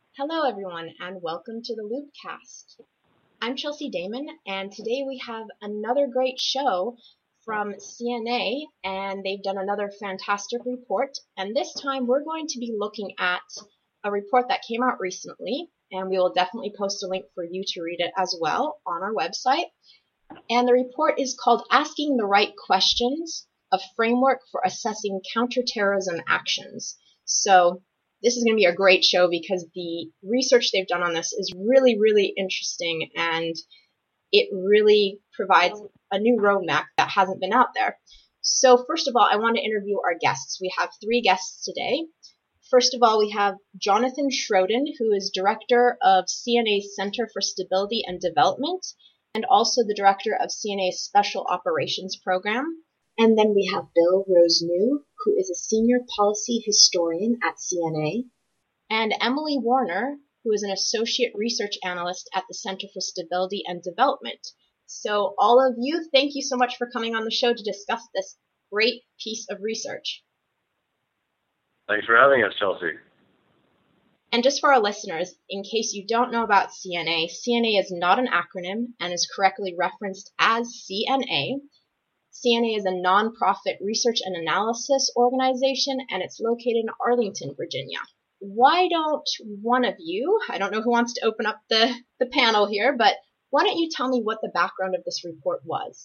Hello, everyone, and welcome to the Loopcast. I'm Chelsea Damon, and today we have another great show from CNA, and they've done another fantastic report. And this time we're going to be looking at a report that came out recently, and we will definitely post a link for you to read it as well on our website. And the report is called Asking the Right Questions, a Framework for Assessing Counterterrorism Actions. So this is going to be a great show because the research they've done on this is really, really interesting, and it really provides a new roadmap that hasn't been out there. So first of all, I want to interview our guests. We have three guests today. First of all, we have Jonathan Schroden, who is director of CNA's Center for Stability and Development, and also the director of CNA's Special Operations Program. And then we have Bill Rosenew, who is a senior policy historian at CNA, and Emily Warner, who is an associate research analyst at the Center for Stability and Development. So all of you, thank you so much for coming on the show to discuss this great piece of research. Thanks for having us, Chelsea. And just for our listeners, in case you don't know about CNA, CNA is not an acronym and is correctly referenced as CNA. CNA is a nonprofit research and analysis organization, and it's located in Arlington, Virginia. Why don't one of you, I don't know who wants to open up the panel here, but why don't you tell me what the background of this report was?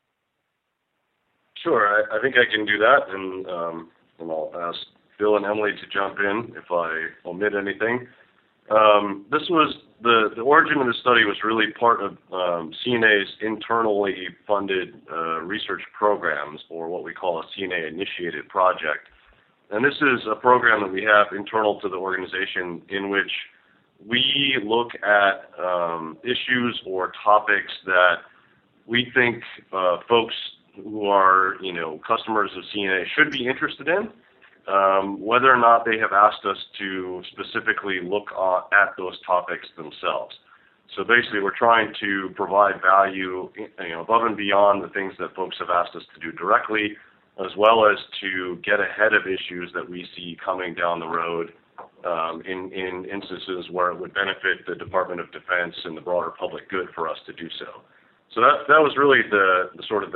Sure, I think I can do that, and I'll ask Bill and Emily to jump in if I omit anything. This was the origin of the study was really part of CNA's internally funded research programs, or what we call a CNA-initiated project. And this is a program that we have internal to the organization in which we look at issues or topics that we think folks who are, customers of CNA should be interested in. Whether or not they have asked us to specifically look at those topics themselves. So basically, we're trying to provide value, above and beyond the things that folks have asked us to do directly, as well as to get ahead of issues that we see coming down the road in instances where it would benefit the Department of Defense and the broader public good for us to do so. So that was really the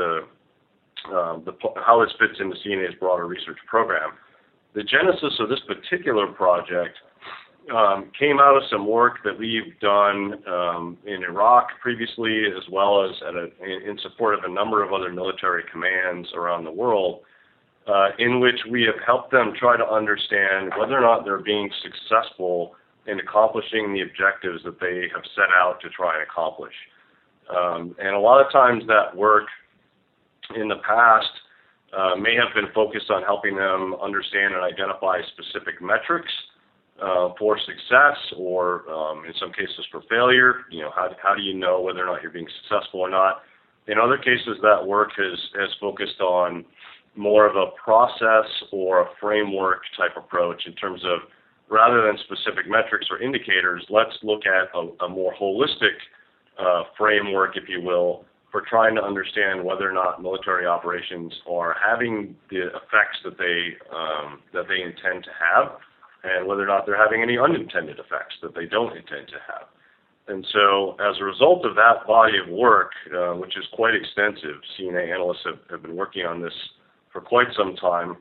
how this fits into CNA's broader research program. The genesis of this particular project came out of some work that we've done in Iraq previously, as well as in support of a number of other military commands around the world, in which we have helped them try to understand whether or not they're being successful in accomplishing the objectives that they have set out to try and accomplish. And a lot of times that work in the past may have been focused on helping them understand and identify specific metrics for success, or in some cases for failure. How do you know whether or not you're being successful or not? In other cases, that work has focused on more of a process or a framework type approach in terms of, rather than specific metrics or indicators, let's look at a more holistic framework, if you will, for trying to understand whether or not military operations are having the effects that they intend to have, and whether or not they're having any unintended effects that they don't intend to have. And so, as a result of that body of work, which is quite extensive, CNA analysts have been working on this for quite some time,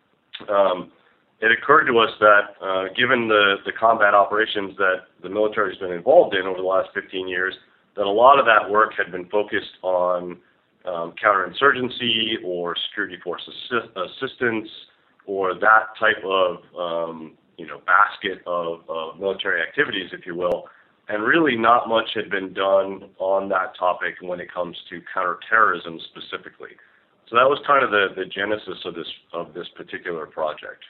it occurred to us that given the combat operations that the military has been involved in over the last 15 years, that a lot of that work had been focused on counterinsurgency or security force assistance, or that type of basket of military activities, if you will, and really not much had been done on that topic when it comes to counterterrorism specifically. So that was kind of the genesis of this particular project.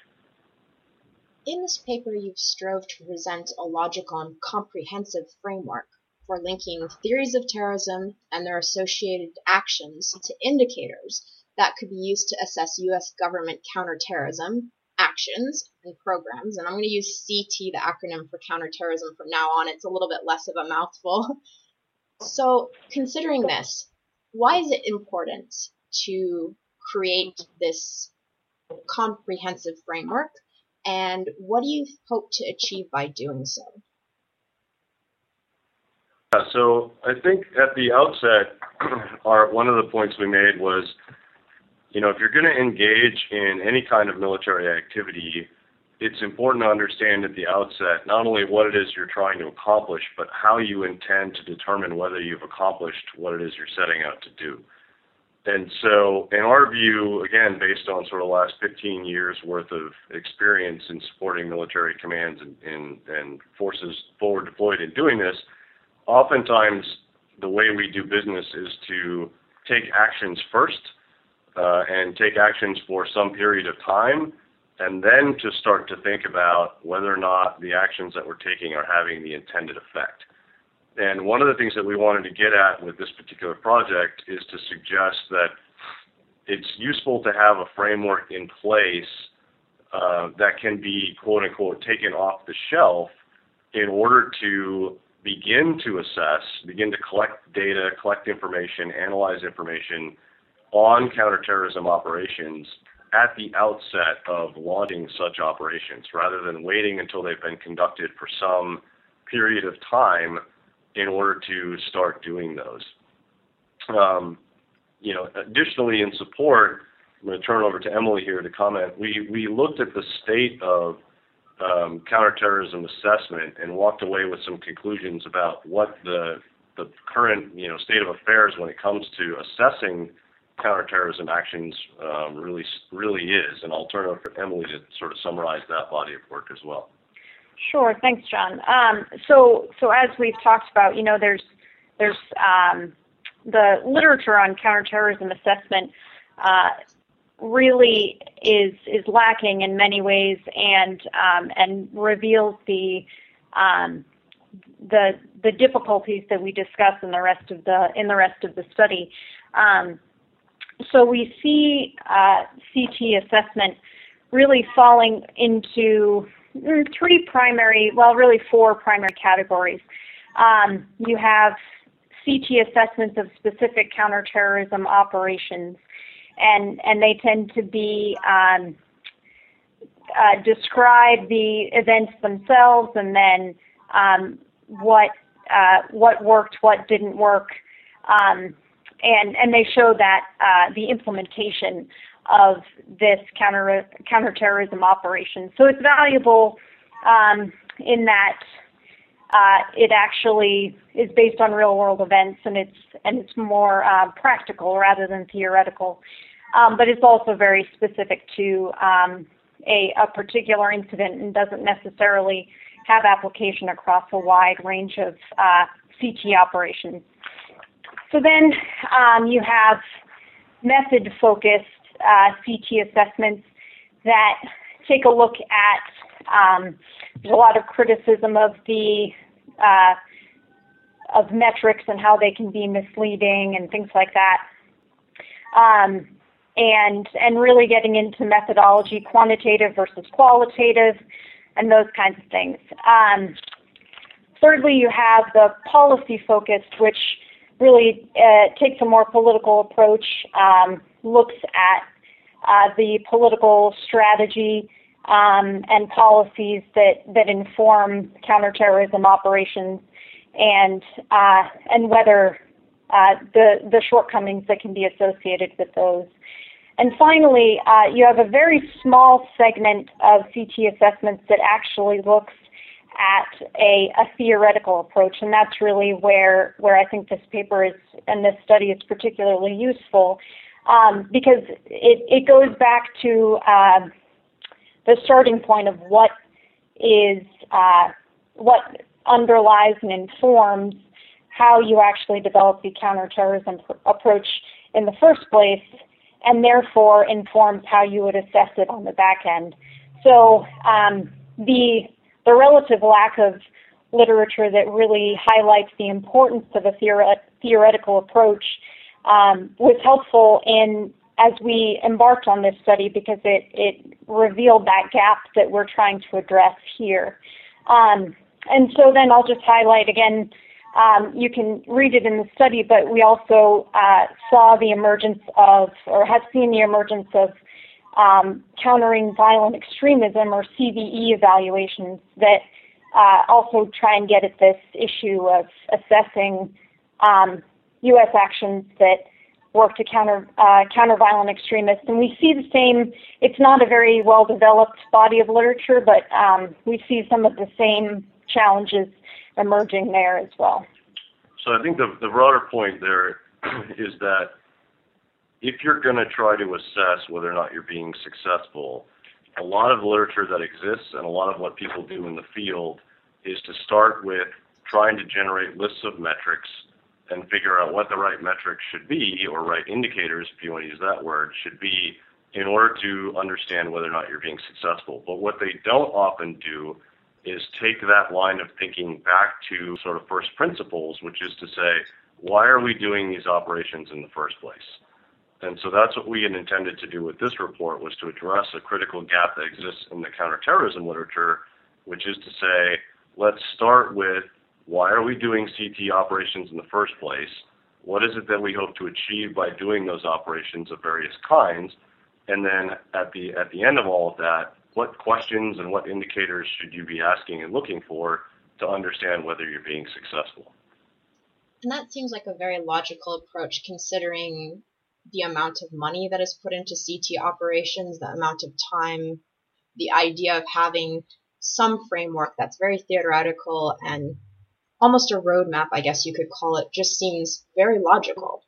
In this paper, you've strove to present a logical and comprehensive framework for linking theories of terrorism and their associated actions to indicators that could be used to assess U.S. government counterterrorism actions and programs. And I'm going to use CT, the acronym for counterterrorism, from now on. It's a little bit less of a mouthful. So considering this, why is it important to create this comprehensive framework? and what do you hope to achieve by doing so? So I think at the outset, one of the points we made was, if you're going to engage in any kind of military activity, it's important to understand at the outset not only what it is you're trying to accomplish, but how you intend to determine whether you've accomplished what it is you're setting out to do. And so, in our view, again, based on sort of the last 15 years worth of experience in supporting military commands and forces forward deployed in doing this, oftentimes the way we do business is to take actions first and take actions for some period of time, and then to start to think about whether or not the actions that we're taking are having the intended effect. And one of the things that we wanted to get at with this particular project is to suggest that it's useful to have a framework in place that can be, quote unquote, taken off the shelf in order to begin to assess, begin to collect data, collect information, analyze information on counterterrorism operations at the outset of launching such operations, rather than waiting until they've been conducted for some period of time in order to start doing those. Additionally, in support, I'm going to turn it over to Emily here to comment. We looked at the state of counterterrorism assessment and walked away with some conclusions about what the current state of affairs when it comes to assessing counterterrorism actions really is. And I'll turn it over to Emily to sort of summarize that body of work as well. Sure, thanks, John. So as we've talked about, there's the literature on counterterrorism assessment really is lacking in many ways, and reveals the difficulties that we discuss in the rest of the study. So we see CT assessment really falling into four primary categories. You have CT assessments of specific counterterrorism operations, and they tend to be describe the events themselves, and then what worked, what didn't work, and they show that the implementation of this counterterrorism operation. So it's valuable in that it actually is based on real-world events, and it's more practical rather than theoretical. But it's also very specific to a particular incident and doesn't necessarily have application across a wide range of CT operations. So then you have method-focused CT assessments that take a look at there's a lot of criticism of the of metrics and how they can be misleading and things like that, and really getting into methodology, quantitative versus qualitative, and those kinds of things. Thirdly, you have the policy-focused, which really takes a more political approach, looks at the political strategy and policies that inform counterterrorism operations, and whether the shortcomings that can be associated with those. And finally, you have a very small segment of CT assessments that actually looks at a theoretical approach, and that's really where I think this paper is, and this study is particularly useful, because it goes back to the starting point of what underlies and informs how you actually develop the counterterrorism approach in the first place, and therefore informs how you would assess it on the back end. So the relative lack of literature that really highlights the importance of a theoretical approach was helpful as we embarked on this study, because it revealed that gap that we're trying to address here. And so then I'll just highlight again, you can read it in the study, but we also saw the emergence of, or have seen the emergence of, countering violent extremism, or CVE evaluations, that also try and get at this issue of assessing U.S. actions that work to counter violent extremists. And we see the same. It's not a very well-developed body of literature, but we see some of the same challenges emerging there as well. So I think the broader point there is that if you're going to try to assess whether or not you're being successful, a lot of the literature that exists and a lot of what people do in the field is to start with trying to generate lists of metrics and figure out what the right metrics should be, or right indicators, if you want to use that word, should be in order to understand whether or not you're being successful. But what they don't often do is take that line of thinking back to sort of first principles, which is to say, why are we doing these operations in the first place? And so that's what we had intended to do with this report, was to address a critical gap that exists in the counterterrorism literature, which is to say, let's start with, why are we doing CT operations in the first place? What is it that we hope to achieve by doing those operations of various kinds? And then at the end of all of that, what questions and what indicators should you be asking and looking for to understand whether you're being successful? And that seems like a very logical approach, considering the amount of money that is put into CT operations, the amount of time, the idea of having some framework that's very theoretical and almost a roadmap, I guess you could call it, just seems very logical.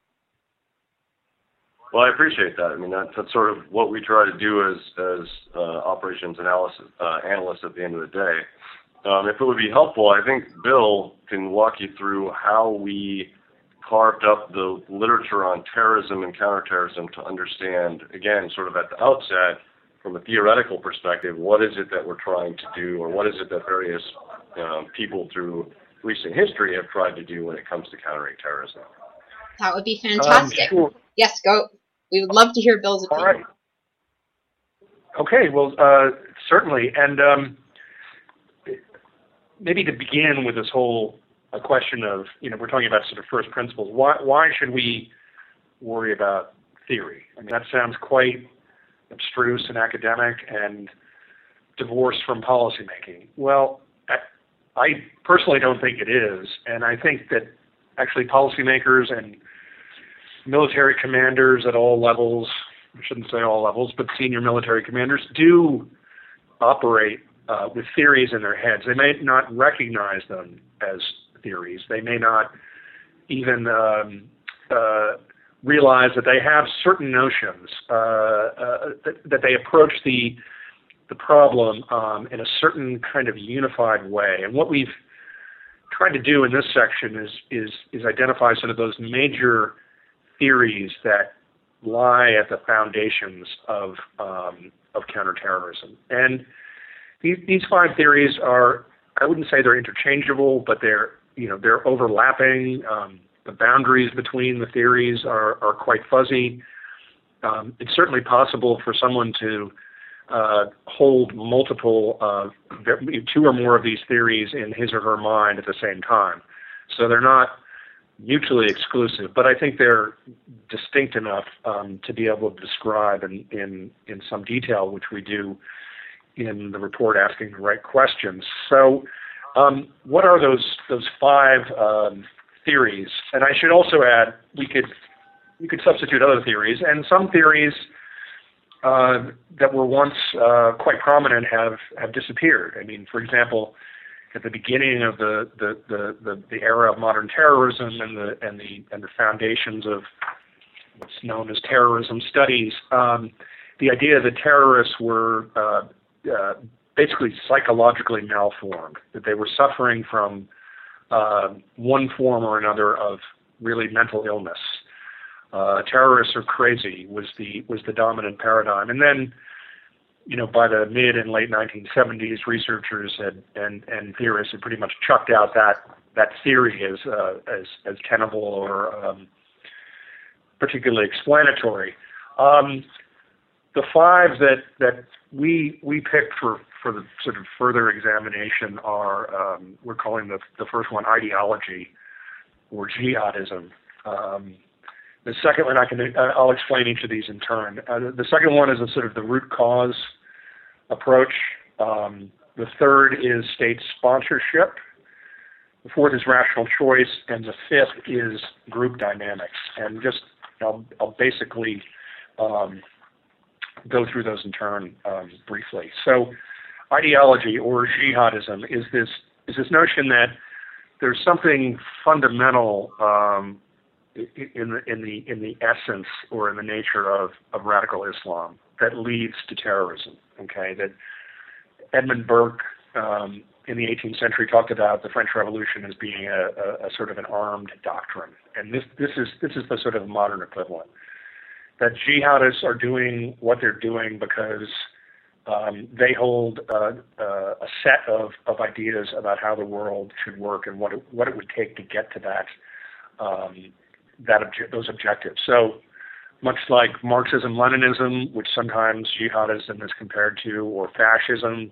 Well, I appreciate that. I mean, that's sort of what we try to do as operations analysts at the end of the day. If it would be helpful, I think Bill can walk you through how we carved up the literature on terrorism and counterterrorism to understand, again, sort of at the outset, from a theoretical perspective, what is it that we're trying to do, or what is it that various people through recent history have tried to do when it comes to countering terrorism. That would be fantastic. Sure. Yes, go. We would love to hear Bill's opinion. All right. Okay, well, certainly. And maybe to begin with this whole question of, we're talking about sort of first principles. Why should we worry about theory? I mean, that sounds quite abstruse and academic and divorced from policymaking. Well, I personally don't think it is, and I think that actually policymakers and military commanders at all levels, I shouldn't say all levels, but senior military commanders do operate with theories in their heads. They may not recognize them as theories. They may not even realize that they have certain notions, that they approach the problem in a certain kind of unified way. And what we've tried to do in this section is identify sort of those major theories that lie at the foundations of counterterrorism. And these five theories are, I wouldn't say they're interchangeable, but they're overlapping. The boundaries between the theories are quite fuzzy. It's certainly possible for someone to hold multiple, two or more of these theories in his or her mind at the same time. So they're not mutually exclusive, but I think they're distinct enough to be able to describe in some detail, which we do in the report, asking the right questions. So what are those five theories? And I should also add, you could substitute other theories, and some theories that were once quite prominent have disappeared. I mean, for example, at the beginning of the era of modern terrorism and the foundations of what's known as terrorism studies, the idea that terrorists were basically psychologically malformed, that they were suffering from one form or another of really mental illness. Terrorists are crazy was the dominant paradigm. And then, by the mid and late 1970s, researchers and theorists had pretty much chucked out that theory as tenable or particularly explanatory. The five that we picked for the sort of further examination are, we're calling the first one ideology or jihadism. The second one, I'll explain each of these in turn. The second one is a sort of the root cause approach. The third is state sponsorship. The fourth is rational choice, and the fifth is group dynamics. And I'll basically go through those in turn briefly. So, ideology or jihadism is this notion that there's something fundamental in the essence or in the nature of radical Islam that leads to terrorism. Okay, that Edmund Burke in the 18th century talked about the French Revolution as being a sort of an armed doctrine, and this is the sort of modern equivalent. That jihadists are doing what they're doing because they hold a set of ideas about how the world should work and what it would take to get to those objectives. So much like Marxism-Leninism, which sometimes jihadism is compared to, or fascism,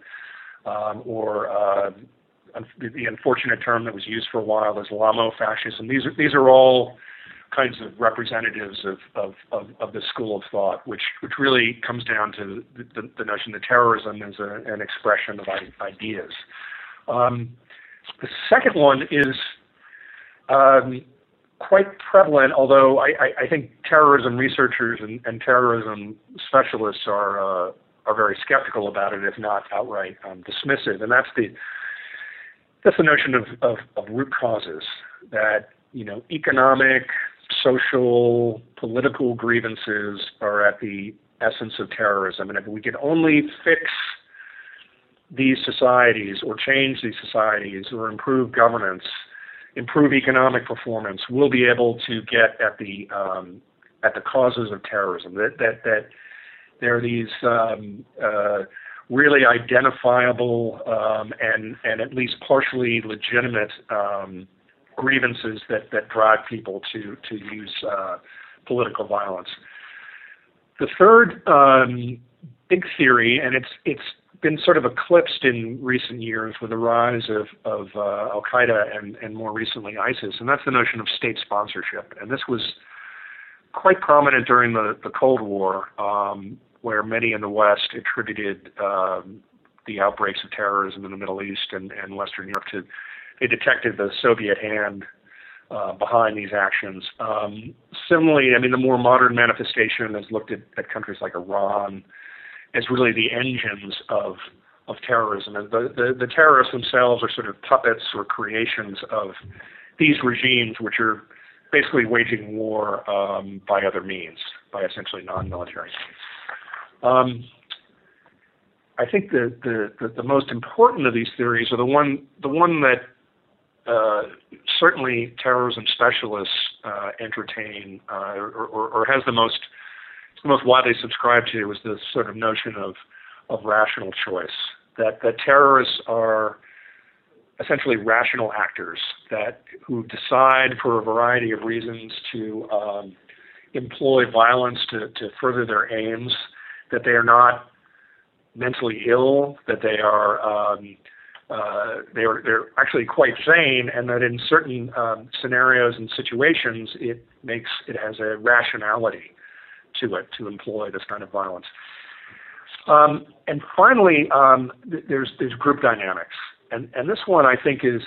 or the unfortunate term that was used for a while, Islamofascism. These are all kinds of representatives of this school of thought, which really comes down to the notion that terrorism is an expression of ideas. The second one is quite prevalent, although I think terrorism researchers and terrorism specialists are very skeptical about it, if not outright dismissive, and that's the notion of root causes. That economic, social, political grievances are at the essence of terrorism, and if we can only fix these societies or change these societies or improve governance, improve economic performance, we'll be able to get at the causes of terrorism. That there are these really identifiable and at least partially legitimate grievances that drive people to use political violence. The third big theory, and it's been sort of eclipsed in recent years with the rise of Al-Qaeda and more recently ISIS, and that's the notion of state sponsorship. And this was quite prominent during the Cold War, where many in the West attributed the outbreaks of terrorism in the Middle East and Western Europe to, they detected the Soviet hand behind these actions. Similarly, the more modern manifestation has looked at countries like Iran as really the engines of terrorism. And the terrorists themselves are sort of puppets or creations of these regimes, which are basically waging war by other means, by essentially non-military means. I think the most important of these theories are the one that certainly terrorism specialists entertain or has the most widely subscribed to, is this sort of notion of rational choice. That terrorists are essentially rational actors who decide for a variety of reasons to employ violence to further their aims. That they are not mentally ill. That they're actually quite sane, and that in certain scenarios and situations it has a rationality to it to employ this kind of violence. And finally, there's group dynamics, and this one I think is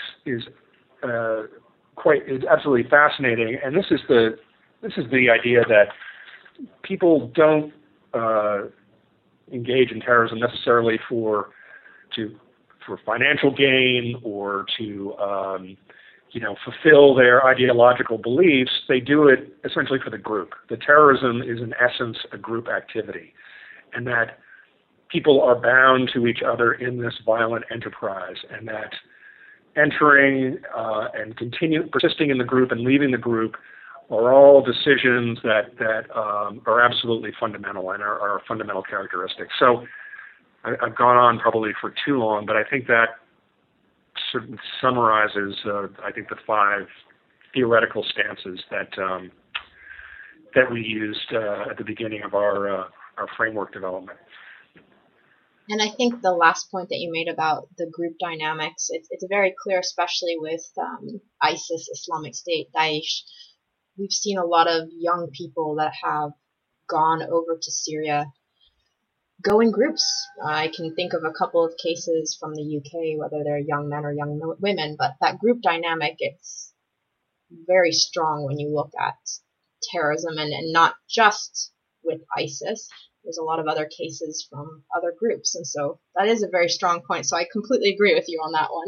absolutely fascinating. And this is the idea that people don't engage in terrorism necessarily for financial gain or to fulfill their ideological beliefs. They do it essentially for the group. The terrorism is in essence a group activity, and that people are bound to each other in this violent enterprise, and that entering and persisting in the group and leaving the group are all decisions that are absolutely fundamental and are fundamental characteristics. So I've gone on probably for too long, but I think that sort of summarizes, I think, the 5 theoretical stances that we used at the beginning of our framework development. And I think the last point that you made about the group dynamics, it's very clear, especially with ISIS, Islamic State, Daesh, we've seen a lot of young people that have gone over to Syria go in groups. I can think of a couple of cases from the UK, whether they're young men or young women, but that group dynamic, it's very strong when you look at terrorism, and not just with ISIS. There's a lot of other cases from other groups, and so that is a very strong point. So I completely agree with you on that one.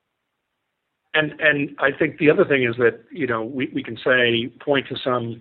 And I think the other thing is that, we can point to some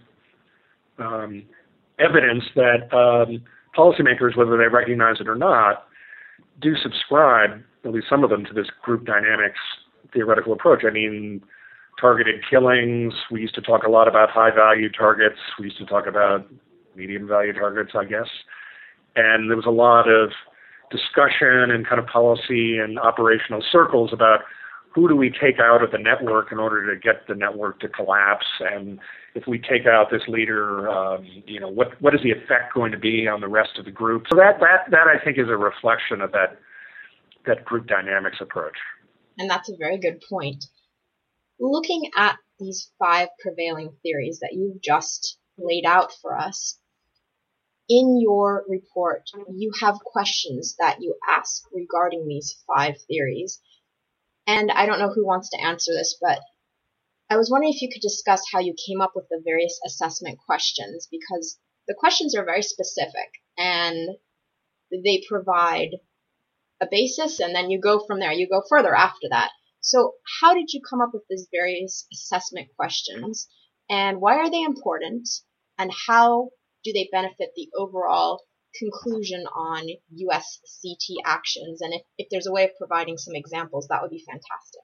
evidence that policymakers, whether they recognize it or not, do subscribe, at least some of them, to this group dynamics theoretical approach. I mean, targeted killings, we used to talk a lot about high-value targets. We used to talk about medium-value targets, I guess. And there was a lot of discussion and kind of policy and operational circles about who do we take out of the network in order to get the network to collapse, and if we take out this leader, what is the effect going to be on the rest of the group? So that I think is a reflection of that group dynamics approach. And that's a very good point. Looking at these 5 prevailing theories that you've just laid out for us, in your report, you have questions that you ask regarding these 5 theories. And I don't know who wants to answer this, but I was wondering if you could discuss how you came up with the various assessment questions, because the questions are very specific and they provide a basis, and then you go from there. You go further after that. So how did you come up with these various assessment questions, and why are they important, and how do they benefit the overall conclusion on USCT actions? And if there's a way of providing some examples, that would be fantastic.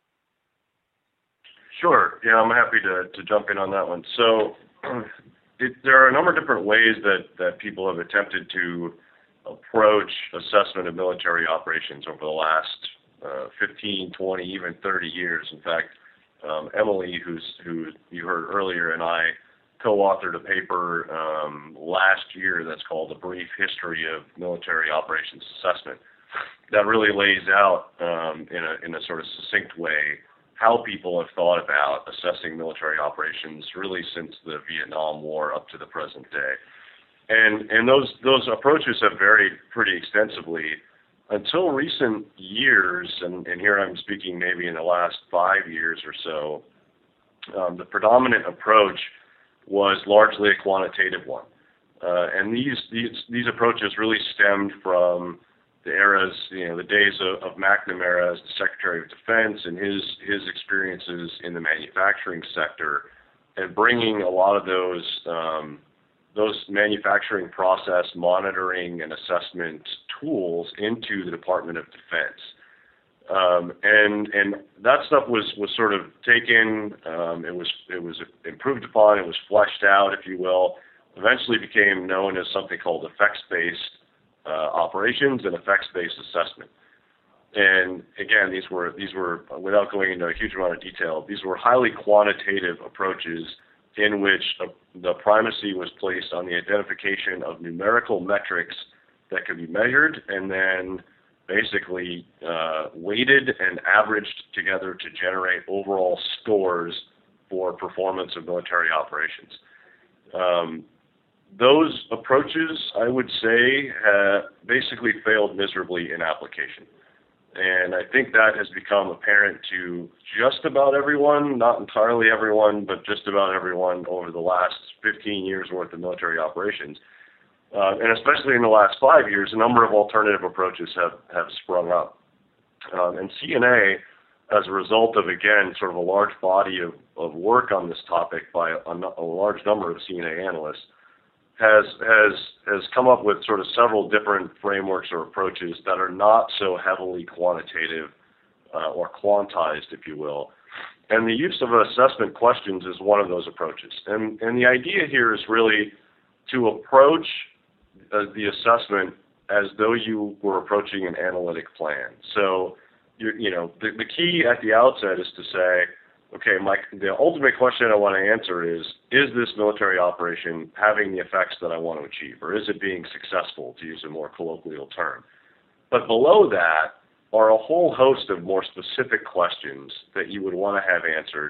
Sure. Yeah, I'm happy to jump in on that one. So there are a number of different ways that people have attempted to approach assessment of military operations over the last 15, 20, even 30 years. In fact, Emily, who you heard earlier, and I co-authored a paper last year that's called A Brief History of Military Operations Assessment that really lays out in a sort of succinct way how people have thought about assessing military operations really since the Vietnam War up to the present day. And those approaches have varied pretty extensively until recent years, and here I'm speaking maybe in the last 5 years or so. The predominant approach was largely a quantitative one. And these approaches really stemmed from the eras, the days of McNamara as the Secretary of Defense and his experiences in the manufacturing sector, and bringing a lot of those manufacturing process monitoring and assessment tools into the Department of Defense. And that stuff was sort of taken, it was improved upon, it was fleshed out, if you will, eventually became known as something called effects-based operations and effects-based assessment. And again, these were, without going into a huge amount of detail, these were highly quantitative approaches in which the primacy was placed on the identification of numerical metrics that could be measured and then basically weighted and averaged together to generate overall scores for performance of military operations. Those approaches, I would say, basically failed miserably in application. And I think that has become apparent to just about everyone, not entirely everyone, but just about everyone over the last 15 years worth of military operations. And especially in the last 5 years, a number of alternative approaches have sprung up. And CNA, as a result of, again, sort of a large body of work on this topic by a large number of CNA analysts, has come up with sort of several different frameworks or approaches that are not so heavily quantitative or quantized, if you will. And the use of assessment questions is one of those approaches. And the idea here is really to approach the assessment as though you were approaching an analytic plan. So, the key at the outset is to say, okay, the ultimate question I want to answer is this military operation having the effects that I want to achieve, or is it being successful, to use a more colloquial term? But below that are a whole host of more specific questions that you would want to have answered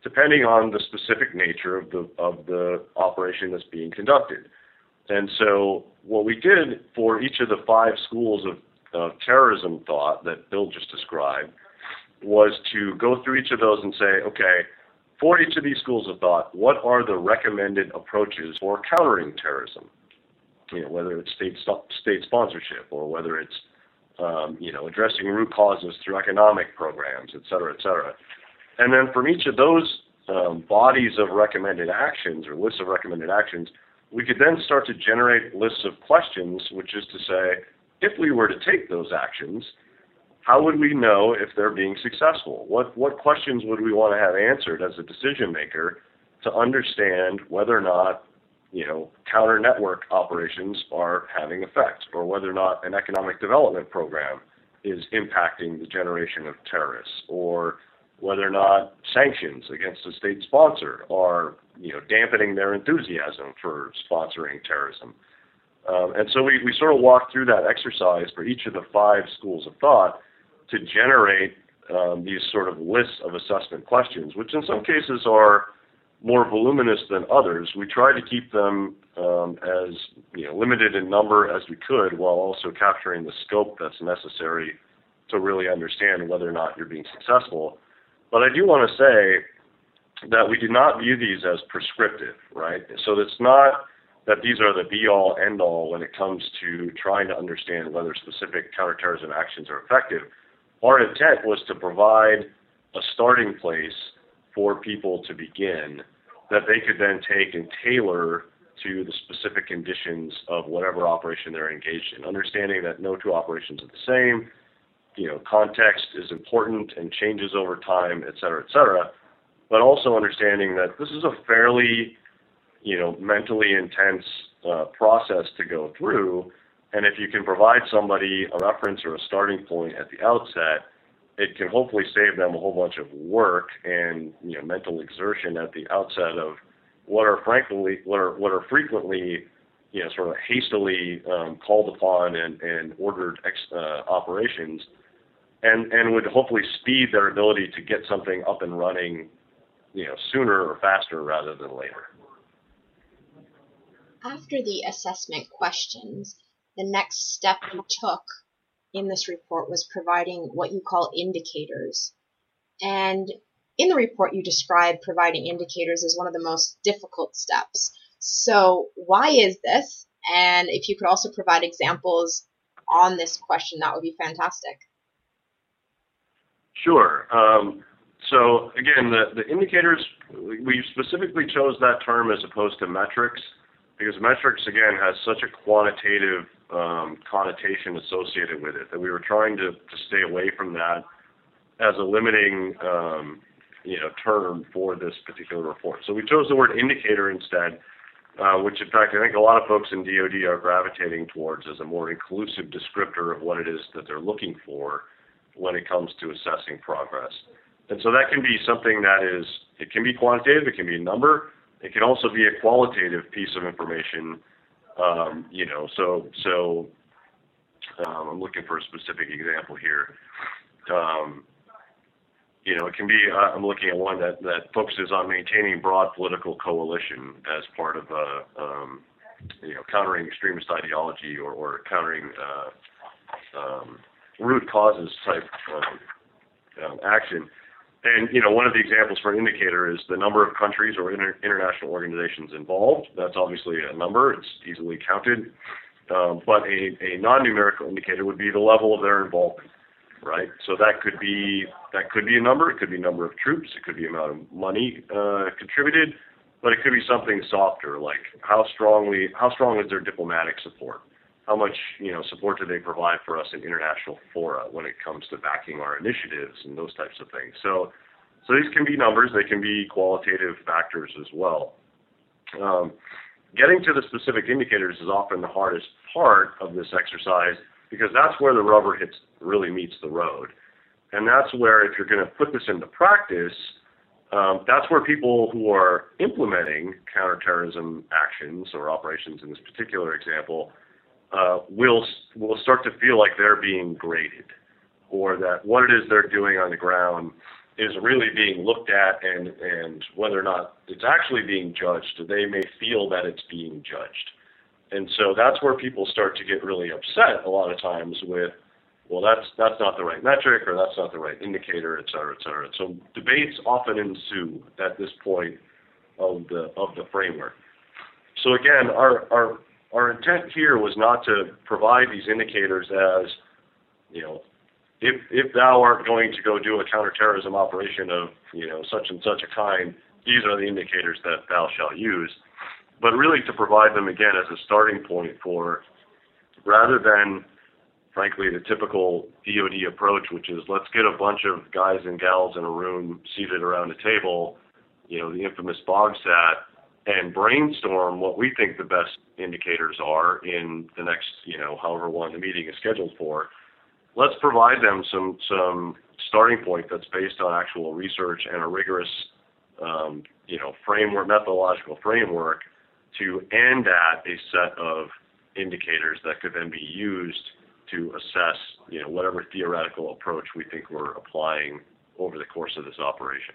depending on the specific nature of the operation that's being conducted. And so what we did for each of the 5 schools of terrorism thought that Bill just described was to go through each of those and say, okay, for each of these schools of thought, what are the recommended approaches for countering terrorism? Whether it's state sponsorship or whether it's addressing root causes through economic programs, et cetera, et cetera. And then from each of those bodies of recommended actions or lists of recommended actions, we could then start to generate lists of questions, which is to say, if we were to take those actions, how would we know if they're being successful? What questions would we want to have answered as a decision maker to understand whether or not counter network operations are having effect, or whether or not an economic development program is impacting the generation of terrorists, or whether or not sanctions against a state sponsor are dampening their enthusiasm for sponsoring terrorism. And so we sort of walked through that exercise for each of the 5 schools of thought to generate these sort of lists of assessment questions, which in some cases are more voluminous than others. We tried to keep them as limited in number as we could, while also capturing the scope that's necessary to really understand whether or not you're being successful. But I do want to say that we do not view these as prescriptive, right? So it's not that these are the be-all, end-all when it comes to trying to understand whether specific counterterrorism actions are effective. Our intent was to provide a starting place for people to begin that they could then take and tailor to the specific conditions of whatever operation they're engaged in, understanding that no 2 operations are the same. Context is important and changes over time, et cetera, but also understanding that this is a fairly, mentally intense process to go through, and if you can provide somebody a reference or a starting point at the outset, it can hopefully save them a whole bunch of work and mental exertion at the outset of what are frequently sort of hastily called upon and ordered operations, and would hopefully speed their ability to get something up and running sooner or faster rather than later. After the assessment questions, the next step you took in this report was providing what you call indicators. And in the report, you describe providing indicators as one of the most difficult steps. So why is this? And if you could also provide examples on this question, that would be fantastic. Sure. So again, the indicators, we specifically chose that term as opposed to metrics, because metrics, again, has such a quantitative connotation associated with it that we were trying to stay away from that as a limiting term for this particular report. So we chose the word indicator instead, which in fact I think a lot of folks in DoD are gravitating towards as a more inclusive descriptor of what it is that they're looking for when it comes to assessing progress. And so that can be something that is, it can be quantitative, it can be a number, it can also be a qualitative piece of information. I'm looking for a specific example here. It can be, I'm looking at one that focuses on maintaining broad political coalition as part of countering extremist ideology or countering root causes type action. And, one of the examples for an indicator is the number of countries or international organizations involved. That's obviously a number. It's easily counted. But a non-numerical indicator would be the level of their involvement, right? So that could be a number. It could be number of troops. It could be amount of money contributed. But it could be something softer, like how strong is their diplomatic support? How much, support do they provide for us in international fora when it comes to backing our initiatives and those types of things? So these can be numbers. They can be qualitative factors as well. Getting to the specific indicators is often the hardest part of this exercise because that's where the rubber really meets the road. And that's where, if you're going to put this into practice, that's where people who are implementing counterterrorism actions or operations in this particular example will start to feel like they're being graded, or that what it is they're doing on the ground is really being looked at, and whether or not it's actually being judged, they may feel that it's being judged. And so that's where people start to get really upset a lot of times with, well, that's not the right metric, or that's not the right indicator, et cetera, et cetera. So debates often ensue at this point of the framework. So again, our intent here was not to provide these indicators as, if thou art going to go do a counterterrorism operation of, such and such a kind, these are the indicators that thou shalt use. But really to provide them, again, as a starting point for, rather than, frankly, the typical DoD approach, which is let's get a bunch of guys and gals in a room seated around a table, the infamous BOGSAT, and brainstorm what we think the best indicators are in the next, however long the meeting is scheduled for. Let's provide them some starting point that's based on actual research and a rigorous, framework, methodological framework to end at a set of indicators that could then be used to assess, whatever theoretical approach we think we're applying over the course of this operation.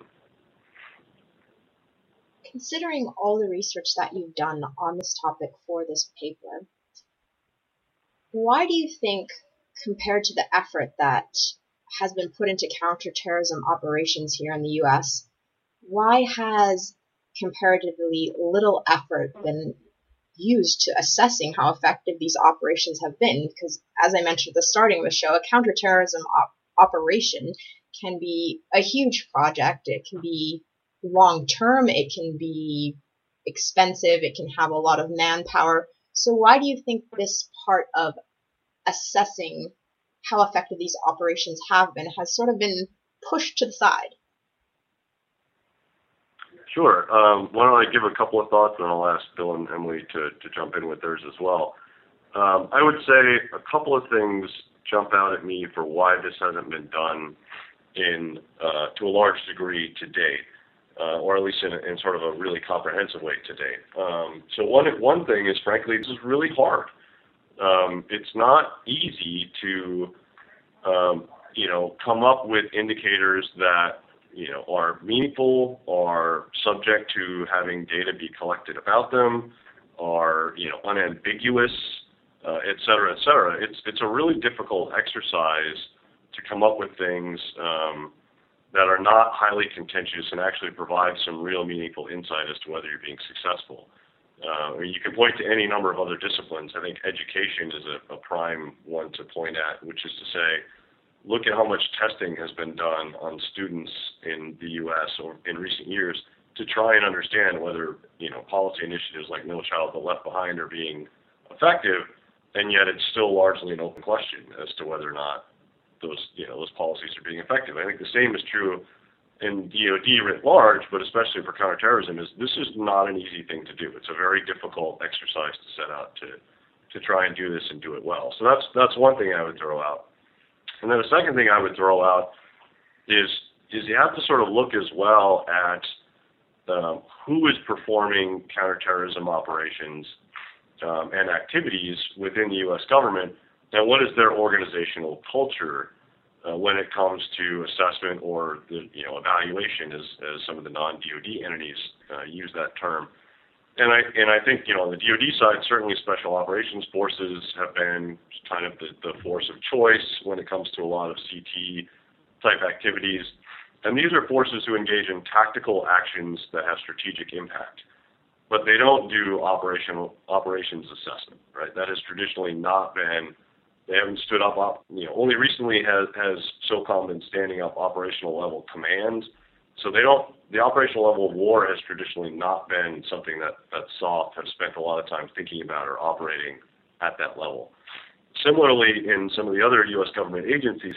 Considering all the research that you've done on this topic for this paper, why do you think, compared to the effort that has been put into counterterrorism operations here in the U.S., why has comparatively little effort been used to assessing how effective these operations have been? Because, as I mentioned at the starting of the show, a counterterrorism operation can be a huge project. It can be long-term, it can be expensive, it can have a lot of manpower. So why do you think this part of assessing how effective these operations have been has sort of been pushed to the side? Sure. Why don't I give a couple of thoughts, and I'll ask Bill and Emily to jump in with theirs as well. I would say a couple of things jump out at me for why this hasn't been done to a large degree to date. Or at least in sort of a really comprehensive way to date. So one thing is, frankly, this is really hard. It's not easy to, come up with indicators that, are meaningful, are subject to having data be collected about them, are, unambiguous, et cetera, et cetera. It's a really difficult exercise to come up with things that are not highly contentious and actually provide some real meaningful insight as to whether you're being successful. You can point to any number of other disciplines. I think education is a prime one to point at, which is to say, look at how much testing has been done on students in the U.S. or in recent years to try and understand whether, policy initiatives like No Child Left Behind are being effective, and yet it's still largely an open question as to whether or not those policies are being effective. I think the same is true in DoD writ large, but especially for counterterrorism. This is not an easy thing to do. It's a very difficult exercise to set out to try and do this and do it well. So that's one thing I would throw out. And then the second thing I would throw out is you have to sort of look as well at who is performing counterterrorism operations and activities within the U.S. government, and what is their organizational culture when it comes to assessment or the evaluation, as some of the non-DoD entities use that term. And I think on the DoD side, certainly special operations forces have been kind of the force of choice when it comes to a lot of CT type activities. And these are forces who engage in tactical actions that have strategic impact, but they don't do operations assessment, right? That has traditionally not been. They haven't stood up. Only recently has SOCOM been standing up operational level commands. So they don't. The operational level of war has traditionally not been something that SOF have spent a lot of time thinking about or operating at that level. Similarly, in some of the other U.S. government agencies,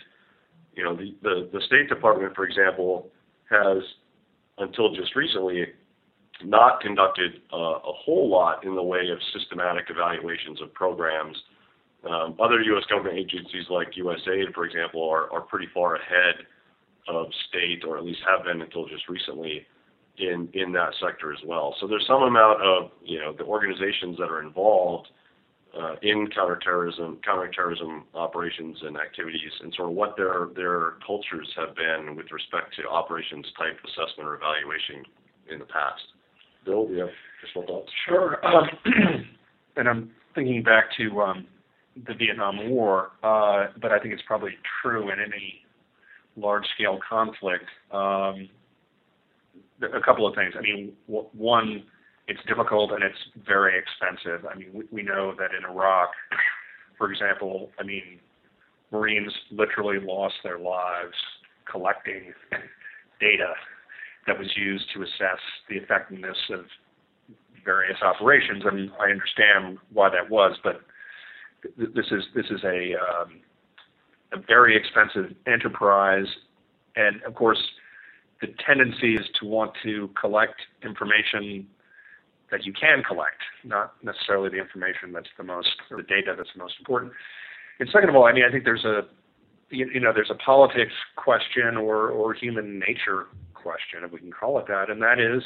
the State Department, for example, has until just recently not conducted a whole lot in the way of systematic evaluations of programs. Other U.S. government agencies like USAID, for example, are pretty far ahead of state, or at least have been until just recently, in that sector as well. So there's some amount of, the organizations that are involved in counterterrorism operations and activities, and sort of what their cultures have been with respect to operations type assessment or evaluation in the past. Bill, do you have additional thoughts? Sure. And I'm thinking back to the Vietnam War, but I think it's probably true in any large-scale conflict. A couple of things. I mean, one, it's difficult and it's very expensive. I mean, we know that in Iraq, for example, I mean, Marines literally lost their lives collecting data that was used to assess the effectiveness of various operations, and I understand why that was, but this is a very expensive enterprise, and of course, the tendency is to want to collect information that you can collect, not necessarily the information that's the data that's the most important. And second of all, I mean, I think there's a politics question or human nature question, if we can call it that, and that is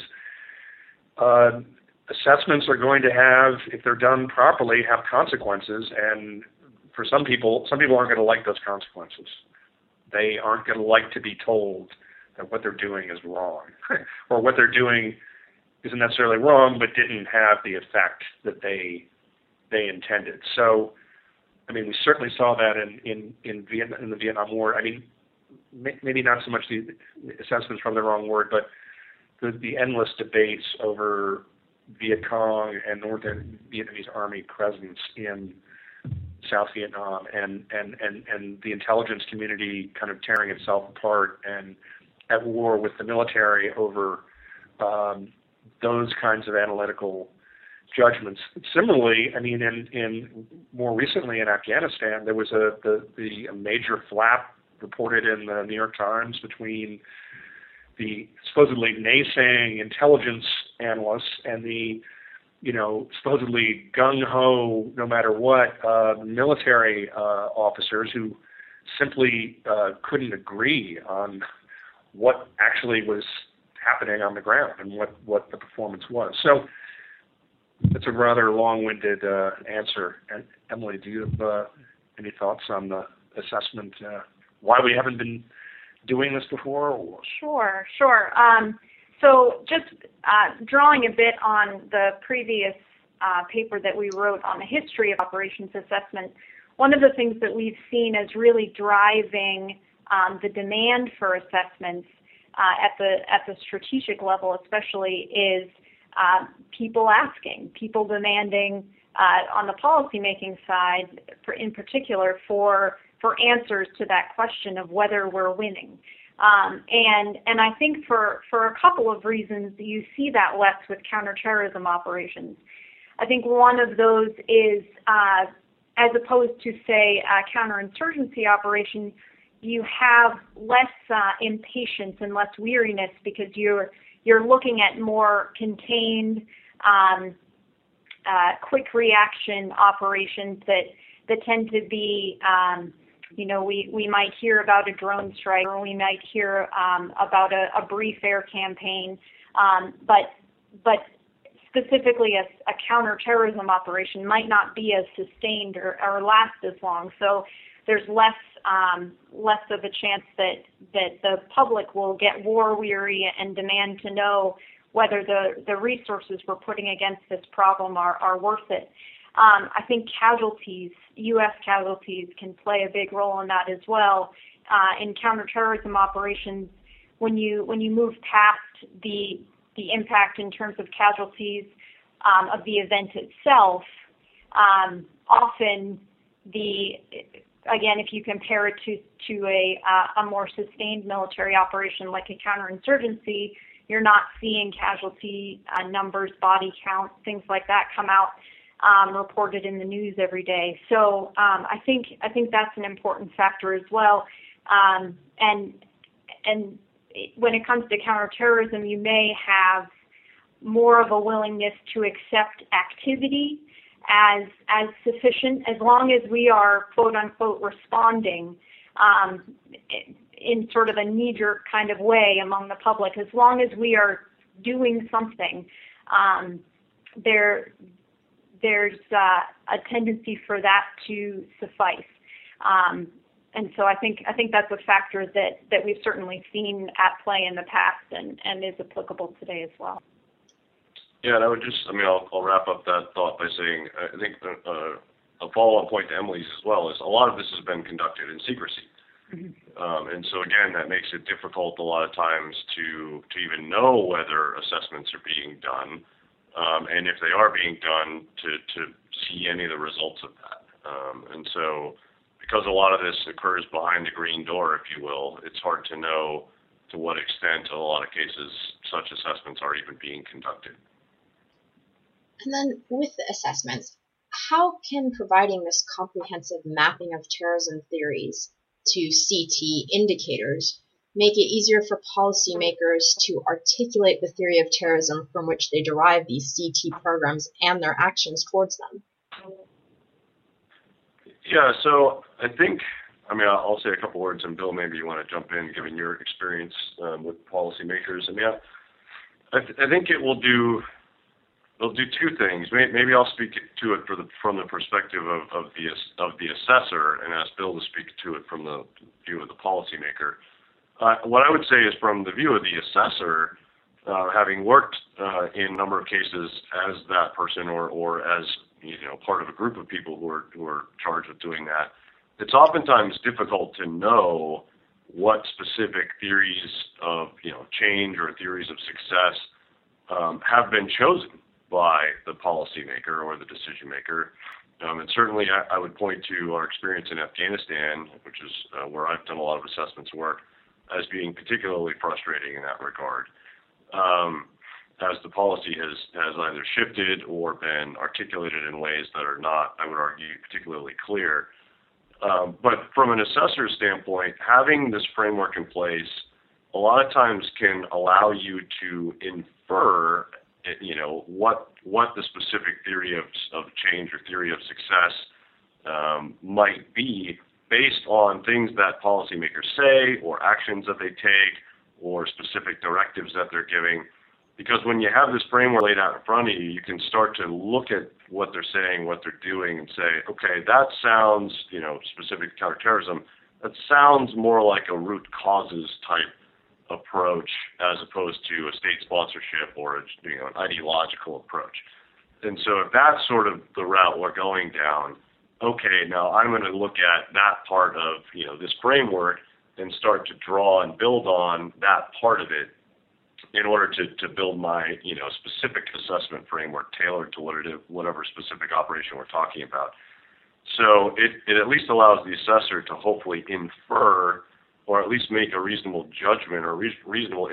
assessments are going to have, if they're done properly, have consequences, and for some people aren't going to like those consequences. They aren't going to like to be told that what they're doing is wrong, or what they're doing isn't necessarily wrong, but didn't have the effect that they intended. So, I mean, we certainly saw that in the Vietnam War. I mean, maybe not so much the assessments from the wrong word, but the endless debates over Viet Cong and Northern Vietnamese Army presence in South Vietnam, and the intelligence community kind of tearing itself apart and at war with the military over those kinds of analytical judgments. Similarly, I mean, in more recently in Afghanistan, there was a major flap reported in the New York Times between the supposedly naysaying intelligence analysts and the, supposedly gung-ho, no matter what, military officers who simply couldn't agree on what actually was happening on the ground and what the performance was. So it's a rather long-winded answer. And Emily, do you have any thoughts on the assessment, why we haven't been doing this before? Or? Sure. So just drawing a bit on the previous paper that we wrote on the history of operations assessment, one of the things that we've seen as really driving the demand for assessments at the strategic level especially is people asking, people demanding on the policymaking side, in particular, for answers to that question of whether we're winning. And I think for a couple of reasons you see that less with counterterrorism operations. I think one of those is as opposed to, say, counterinsurgency operations, you have less impatience and less weariness because you're looking at more contained, quick reaction operations that tend to be, we might hear about a drone strike, or we might hear about a brief air campaign, but specifically a counterterrorism operation might not be as sustained or last as long. So there's less of a chance that the public will get war weary and demand to know whether the resources we're putting against this problem are worth it. I think U.S. casualties can play a big role in that as well. In counterterrorism operations, when you move past the impact in terms of casualties of the event itself, often again, if you compare it to a more sustained military operation like a counterinsurgency, you're not seeing casualty numbers, body count, things like that come out reported in the news every day. So I think that's an important factor as well. And when it comes to counterterrorism, you may have more of a willingness to accept activity as sufficient, as long as we are, quote unquote, responding in sort of a knee-jerk kind of way among the public. As long as we are doing something, there there's a tendency for that to suffice. And so I think that's a factor that we've certainly seen at play in the past and is applicable today as well. Yeah, and I'll wrap up that thought by saying I think a follow-up point to Emily's as well is a lot of this has been conducted in secrecy. Mm-hmm. And so again, that makes it difficult a lot of times to even know whether assessments are being done, and if they are being done, to see any of the results of that. And so because a lot of this occurs behind the green door, if you will, it's hard to know to what extent in a lot of cases such assessments are even being conducted. And then with the assessments, how can providing this comprehensive mapping of terrorism theories to CT indicators make it easier for policymakers to articulate the theory of terrorism from which they derive these CT programs and their actions towards them? Yeah, so I'll say a couple words, and Bill, maybe you want to jump in, given your experience with policymakers. I think it'll do two things. Maybe I'll speak to it from the perspective of the assessor, and ask Bill to speak to it from the view of the policymaker. What I would say is, from the view of the assessor, having worked in a number of cases as that person or as part of a group of people who are charged with doing that, it's oftentimes difficult to know what specific theories of change or theories of success have been chosen by the policymaker or the decision maker. And certainly I would point to our experience in Afghanistan, which is where I've done a lot of assessments work, as being particularly frustrating in that regard. As the policy has either shifted or been articulated in ways that are not, I would argue, particularly clear. But from an assessor's standpoint, having this framework in place a lot of times can allow you to infer, what the specific theory of change or theory of success might be, based on things that policymakers say or actions that they take or specific directives that they're giving. Because when you have this framework laid out in front of you, you can start to look at what they're saying, what they're doing, and say, okay, that sounds, specific to counterterrorism, that sounds more like a root causes type approach as opposed to a state sponsorship or an ideological approach. And so if that's sort of the route we're going down, okay, now I'm going to look at that part of this framework and start to draw and build on that part of it in order to build my specific assessment framework tailored to whatever specific operation we're talking about. So it at least allows the assessor to hopefully infer, or at least make a reasonable judgment or reasonable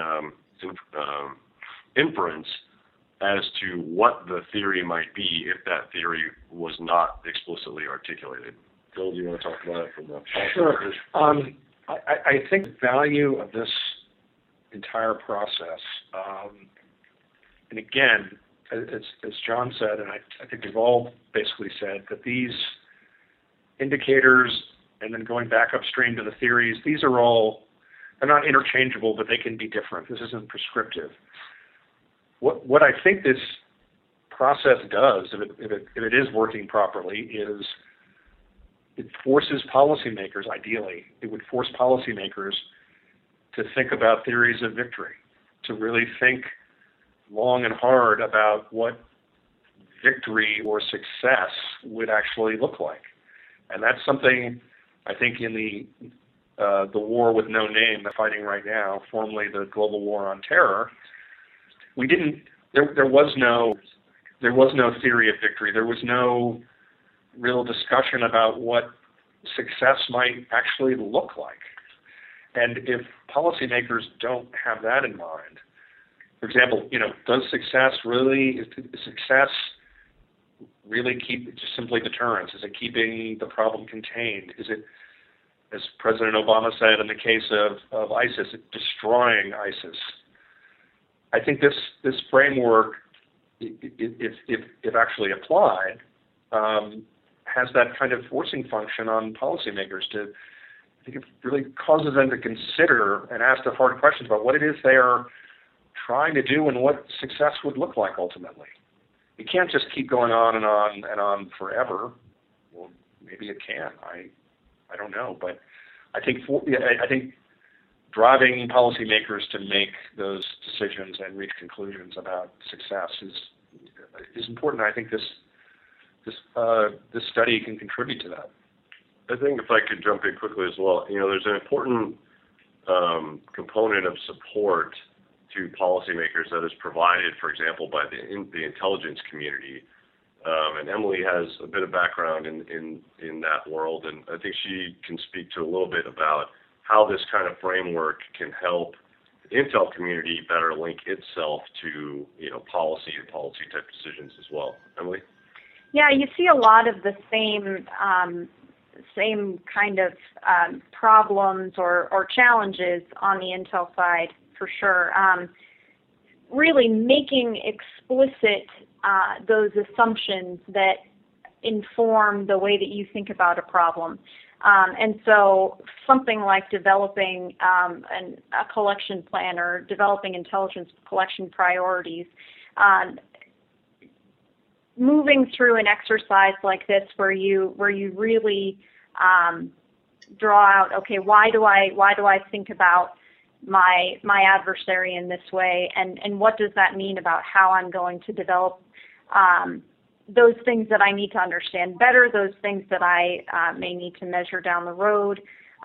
inference as to what the theory might be if that theory was not explicitly articulated. Bill, do you want to talk about it from the Sure. I think the value of this entire process, and again, as John said, and I think we've all basically said, that these indicators, and then going back upstream to the theories, they're not interchangeable, but they can be different. This isn't prescriptive. What I think this process does, if it is working properly, is it forces policymakers, ideally, it would force policymakers to think about theories of victory, to really think long and hard about what victory or success would actually look like. And that's something, I think, in the war with no name they're fighting right now, formerly the global war on terror, there was no theory of victory. There was no real discussion about what success might actually look like. And if policymakers don't have that in mind, for example, does success really keep just simply deterrence? Is it keeping the problem contained? Is it, as President Obama said in the case of ISIS, destroying ISIS? I think this framework, if actually applied, has that kind of forcing function on policymakers to, I think it really causes them to consider and ask the hard questions about what it is they are trying to do and what success would look like ultimately. it can't just keep going on and on and on forever. Well, maybe it can. I don't know, but I think driving policymakers to make those decisions and reach conclusions about success is important. I think this study can contribute to that. I think if I could jump in quickly as well, there's an important component of support to policymakers that is provided, for example, by the intelligence community. And Emily has a bit of background in that world, and I think she can speak to a little bit about how this kind of framework can help the intel community better link itself to policy and policy type decisions as well. Emily? Yeah, you see a lot of the same kind of problems or challenges on the intel side, for sure. Really making explicit those assumptions that inform the way that you think about a problem. And so something like developing a collection plan or developing intelligence collection priorities, moving through an exercise like this where you really draw out, okay, why do I think about my adversary in this way, and what does that mean about how I'm going to develop those things that I need to understand better, those things that I may need to measure down the road,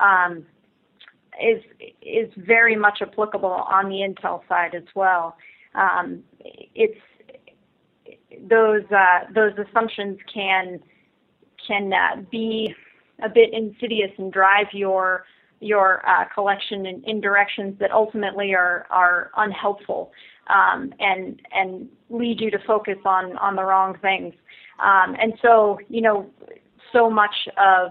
is very much applicable on the intel side as well. It's those assumptions can be a bit insidious and drive your collection in directions that ultimately are unhelpful, and lead you to focus on the wrong things. And so, so much of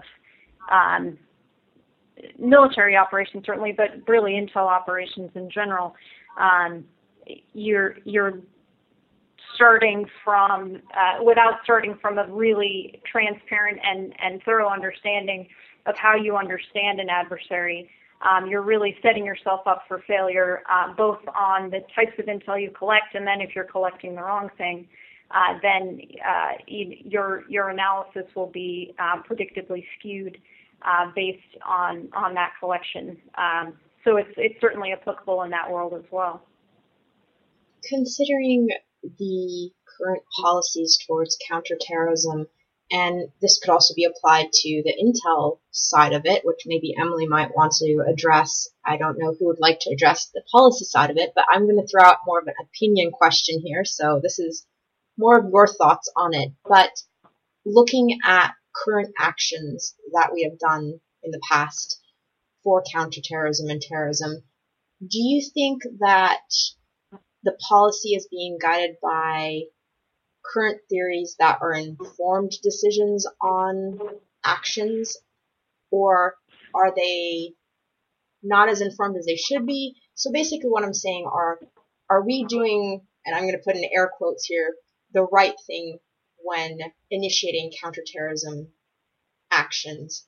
military operations certainly, but really intel operations in general, you're starting from, without starting from a really transparent and thorough understanding of how you understand an adversary, you're really setting yourself up for failure, both on the types of intel you collect, and then if you're collecting the wrong thing, then your analysis will be predictably skewed based on that collection. So it's certainly applicable in that world as well. Considering the current policies towards counterterrorism, and this could also be applied to the intel side of it, which maybe Emily might want to address. I don't know who would like to address the policy side of it, but I'm going to throw out more of an opinion question here, so this is more of your thoughts on it. But looking at current actions that we have done in the past for counterterrorism and terrorism, do you think that the policy is being guided by current theories that are informed decisions on actions, or are they not as informed as they should be? So basically what I'm saying are we doing, and I'm going to put in air quotes here, the right thing when initiating counterterrorism actions?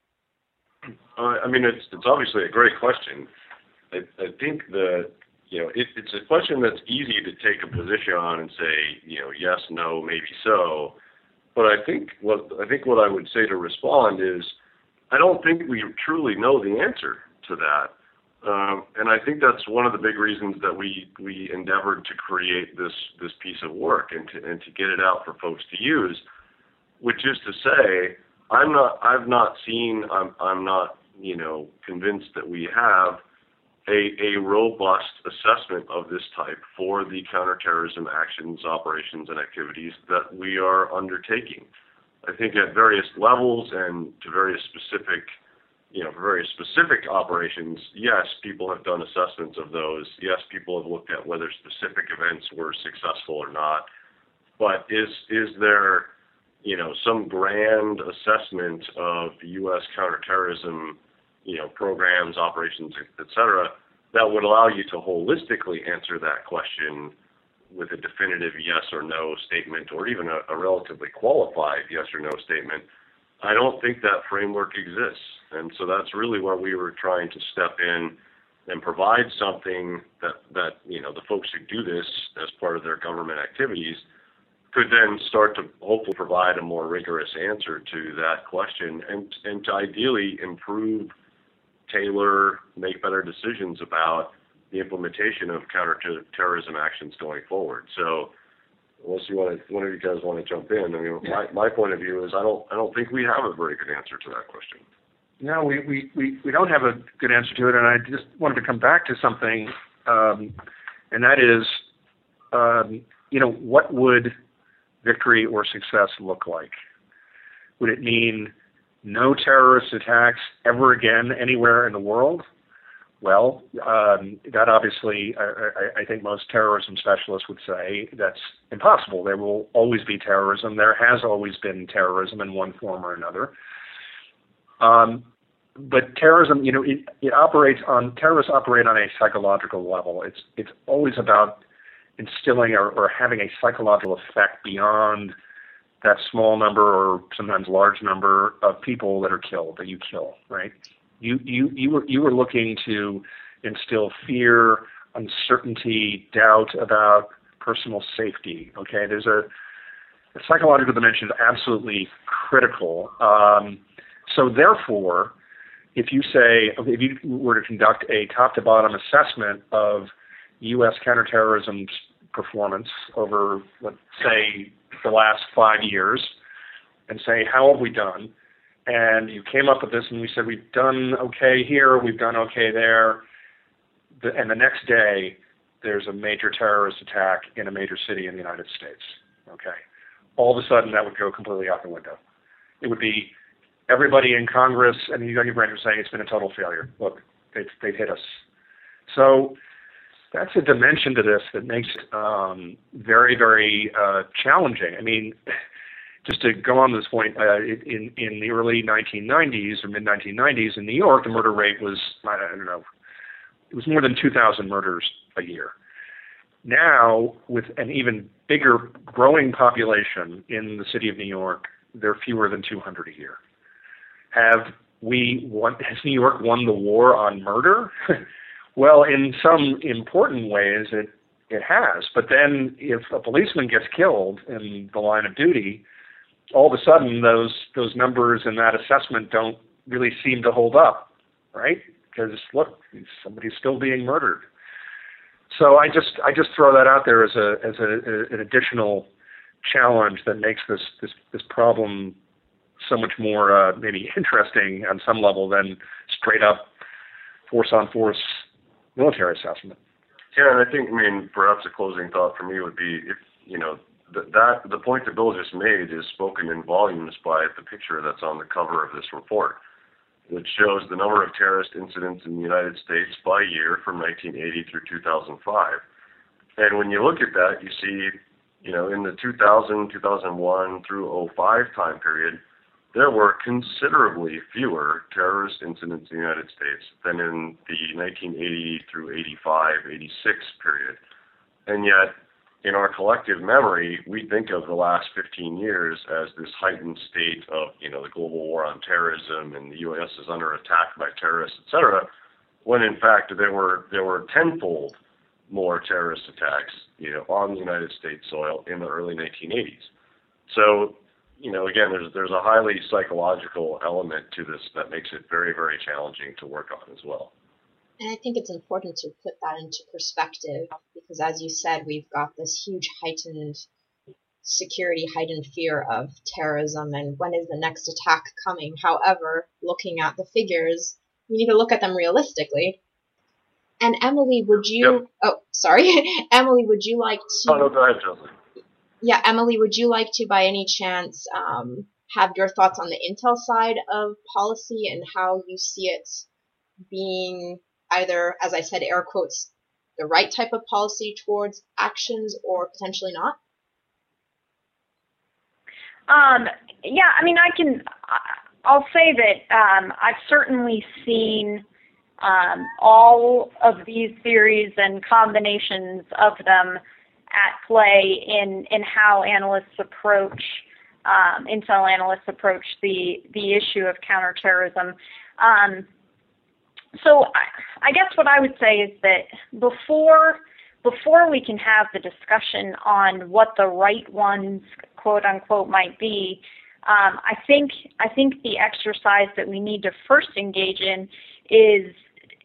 I mean, it's obviously a great question. I think it's a question that's easy to take a position on and say, yes, no, maybe so. But I think what I would say to respond is, I don't think we truly know the answer to that. And I think that's one of the big reasons that we endeavored to create this piece of work and to get it out for folks to use, which is to say, I'm not convinced that we have a robust assessment of this type for the counterterrorism actions, operations, and activities that we are undertaking. I think at various levels and to various specific operations, yes, people have done assessments of those. Yes, people have looked at whether specific events were successful or not. But is there, some grand assessment of the U.S. counterterrorism, programs, operations, et cetera, that would allow you to holistically answer that question with a definitive yes or no statement, or even a relatively qualified yes or no statement? I don't think that framework exists. And so that's really where we were trying to step in and provide something that the folks who do this as part of their government activities could then start to hopefully provide a more rigorous answer to that question and to ideally improve, tailor, make better decisions about the implementation of counterterrorism actions going forward. So unless one of you guys want to jump in, I mean, my point of view is I don't think we have a very good answer to that question. No, we don't have a good answer to it, and I just wanted to come back to something, and that is, what would victory or success look like? Would it mean no terrorist attacks ever again anywhere in the world? Well, that obviously, I think most terrorism specialists would say that's impossible. There will always be terrorism. There has always been terrorism in one form or another. But terrorism, terrorists operate on a psychological level. It's always about instilling or having a psychological effect beyond that small number or sometimes large number of people that are killed, that you kill, right? You were looking to instill fear, uncertainty, doubt about personal safety. Okay, there's a psychological dimension absolutely critical. So therefore, if you were to conduct a top-to-bottom assessment of U.S. counterterrorism performance over, let's say, the last 5 years, and say, how have we done? And you came up with this, and we said, we've done okay here, we've done okay there, and the next day, there's a major terrorist attack in a major city in the United States. Okay, all of a sudden, that would go completely out the window. It would be everybody in Congress and the executive branch saying it's been a total failure. Look, they've hit us. So that's a dimension to this that makes it very, very challenging. I mean, just to go on to this point, in the early 1990s or mid-1990s in New York, the murder rate was, I don't know, it was more than 2,000 murders a year. Now, with an even bigger growing population in the city of New York, there are fewer than 200 a year. Has New York won the war on murder? Well, in some important ways, it has. But then if a policeman gets killed in the line of duty, all of a sudden those numbers and that assessment don't really seem to hold up, right? Because look, somebody's still being murdered. So I just throw that out there as an additional challenge that makes this problem so much more maybe interesting on some level than straight up force-on-force military assessment. Yeah, and I think, perhaps a closing thought for me would be, if the point that Bill just made is spoken in volumes by the picture that's on the cover of this report, which shows the number of terrorist incidents in the United States by year from 1980 through 2005. And when you look at that, you see, in the 2000, 2001 through 2005 time period, there were considerably fewer terrorist incidents in the United States than in the 1980 through 85, 86 period. And yet, in our collective memory, we think of the last 15 years as this heightened state of, the global war on terrorism and the U.S. is under attack by terrorists, etc., when in fact there were tenfold more terrorist attacks, on the United States soil in the early 1980s. So, again, there's a highly psychological element to this that makes it very, very challenging to work on as well. And I think it's important to put that into perspective because, as you said, we've got this huge heightened security, heightened fear of terrorism, and when is the next attack coming? However, looking at the figures, we need to look at them realistically. And Emily, would you... Yep. Oh, sorry. Emily, would you like to... Oh, no, go ahead, Chelsea. Yeah, Emily, would you like to, by any chance, have your thoughts on the intel side of policy and how you see it being either, as I said, air quotes, the right type of policy towards actions or potentially not? Yeah, I'll say that I've certainly seen all of these theories and combinations of them at play in how analysts approach, intel analysts approach the issue of counterterrorism. So I guess what I would say is that before before we can have the discussion on what the right ones, quote unquote, might be, I think the exercise that we need to first engage in is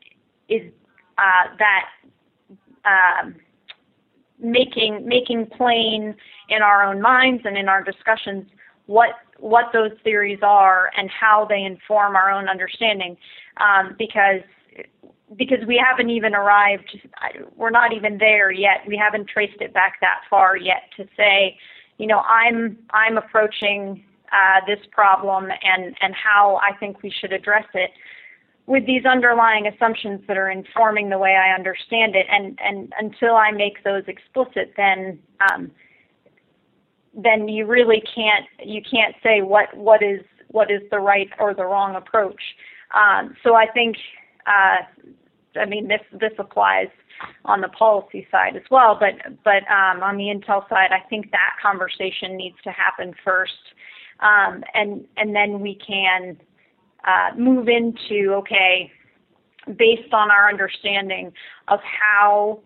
making plain in our own minds and in our discussions what those theories are and how they inform our own understanding, because we haven't even arrived, we're not even there yet. We haven't traced it back that far yet to say, I'm approaching this problem and how I think we should address it with these underlying assumptions that are informing the way I understand it. And until I make those explicit, then you really can't say what is the right or the wrong approach. So I think, this applies on the policy side as well, but on the Intel side, I think that conversation needs to happen first, and then we can move into, okay, based on our understanding of how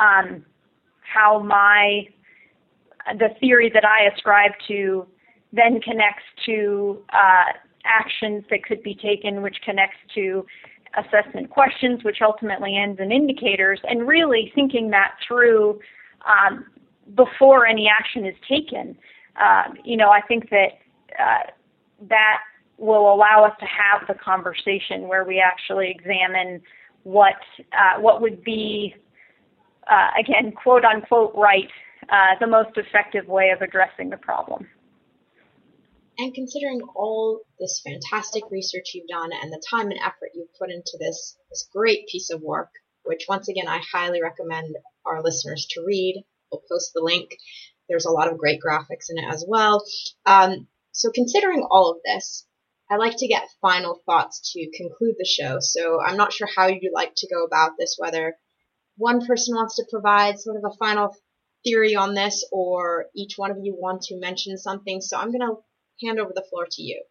the theory that I ascribe to then connects to actions that could be taken, which connects to assessment questions, which ultimately ends in indicators, and really thinking that through before any action is taken. I think that that will allow us to have the conversation where we actually examine what would be, again, quote unquote, right, the most effective way of addressing the problem. And considering all this fantastic research you've done and the time and effort you've put into this great piece of work, which once again I highly recommend our listeners to read. We'll post the link. There's a lot of great graphics in it as well. So considering all of this, I'd like to get final thoughts to conclude the show. So I'm not sure how you'd like to go about this, whether one person wants to provide sort of a final theory on this, or each one of you want to mention something. So I'm going to hand over the floor to you.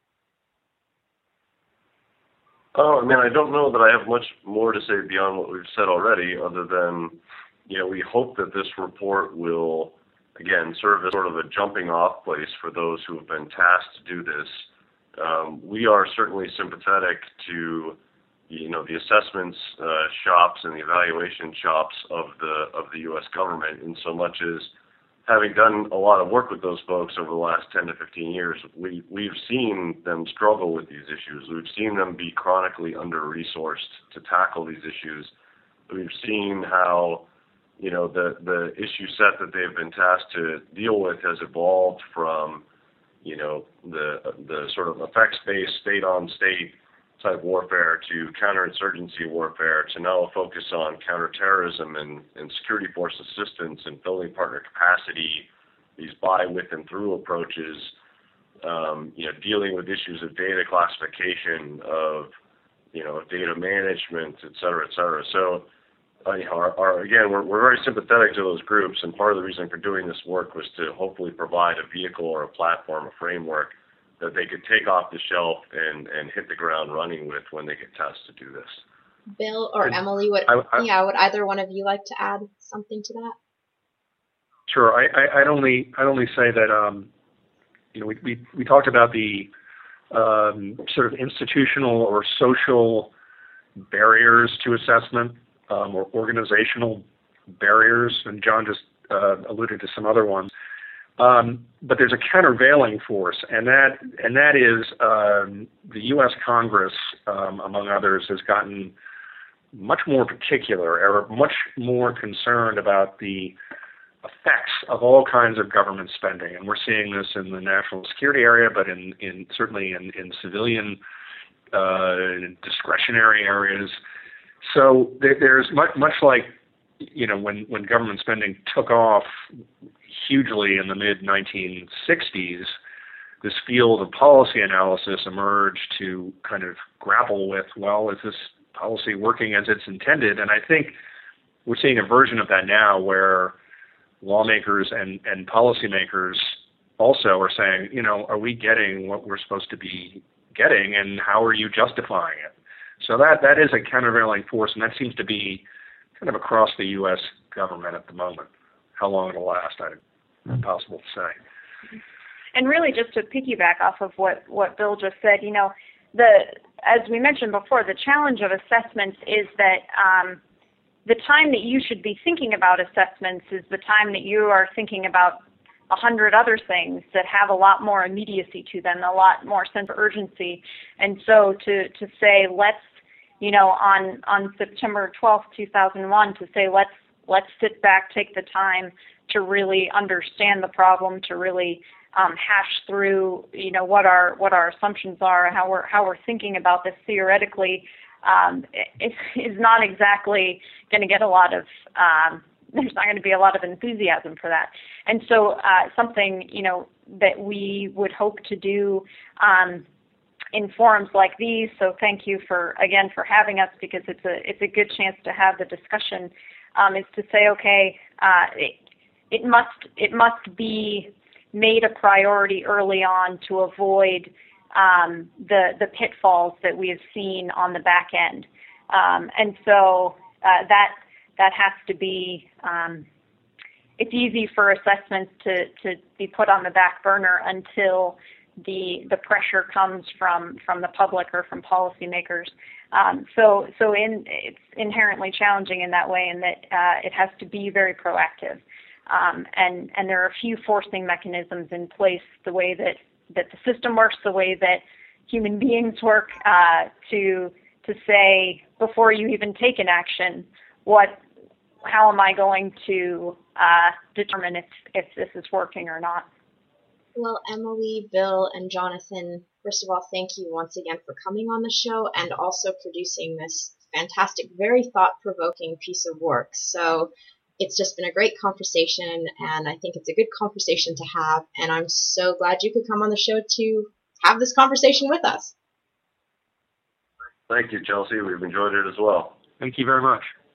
I don't know that I have much more to say beyond what we've said already, other than, we hope that this report will, again, serve as sort of a jumping off place for those who have been tasked to do this. We are certainly sympathetic to, the assessments shops and the evaluation shops of the U.S. government, in so much as, having done a lot of work with those folks over the last 10 to 15 years, we've seen them struggle with these issues. We've seen them be chronically under-resourced to tackle these issues. We've seen how, the issue set that they've been tasked to deal with has evolved from, the sort of effects-based state-on-state type warfare to counterinsurgency warfare, to now a focus on counterterrorism and security force assistance and building partner capacity, these by, with, and through approaches, dealing with issues of data classification, of data management, et cetera, et cetera. So, again, we're very sympathetic to those groups, and part of the reason for doing this work was to hopefully provide a vehicle or a platform, a framework that they could take off the shelf and hit the ground running with when they get tasked to do this. Bill or Emily, would either one of you like to add something to that? Sure. I'd only say that we talked about the sort of institutional or social barriers to assessment, or organizational barriers, and John just alluded to some other ones. But there's a countervailing force, and that is the U.S. Congress, among others, has gotten much more particular or much more concerned about the effects of all kinds of government spending, and we're seeing this in the national security area, but certainly in civilian discretionary areas. So there's much like when government spending took off hugely in the mid-1960s, this field of policy analysis emerged to kind of grapple with, well, is this policy working as it's intended? And I think we're seeing a version of that now where lawmakers and policymakers also are saying, are we getting what we're supposed to be getting, and how are you justifying it? So that is a countervailing force, and that seems to be kind of across the U.S. government at the moment. How long it'll last, impossible to say. And really, just to piggyback off of what Bill just said, as we mentioned before, the challenge of assessments is that the time that you should be thinking about assessments is the time that you are thinking about 100 other things that have a lot more immediacy to them, a lot more sense of urgency. And so to say, let's, on September 12th, 2001, to say, let's sit back, take the time to really understand the problem, to really hash through, what our assumptions are, how we're thinking about this theoretically, is not exactly going to get a lot of. There's not going to be a lot of enthusiasm for that, and so something that we would hope to do in forums like these. So thank you for having us, because it's a good chance to have the discussion. Is to say, okay, it must be made a priority early on to avoid the pitfalls that we have seen on the back end, and so that has to be. It's easy for assessments to be put on the back burner until the pressure comes from the public or from policymakers. So it's inherently challenging in that way, in that it has to be very proactive. And there are a few forcing mechanisms in place, the way that the system works, the way that human beings work, to say, before you even take an action, how am I going to determine if this is working or not? Well, Emily, Bill, and Jonathan, first of all, thank you once again for coming on the show and also producing this fantastic, very thought-provoking piece of work. So it's just been a great conversation, and I think it's a good conversation to have, and I'm so glad you could come on the show to have this conversation with us. Thank you, Chelsea. We've enjoyed it as well. Thank you very much.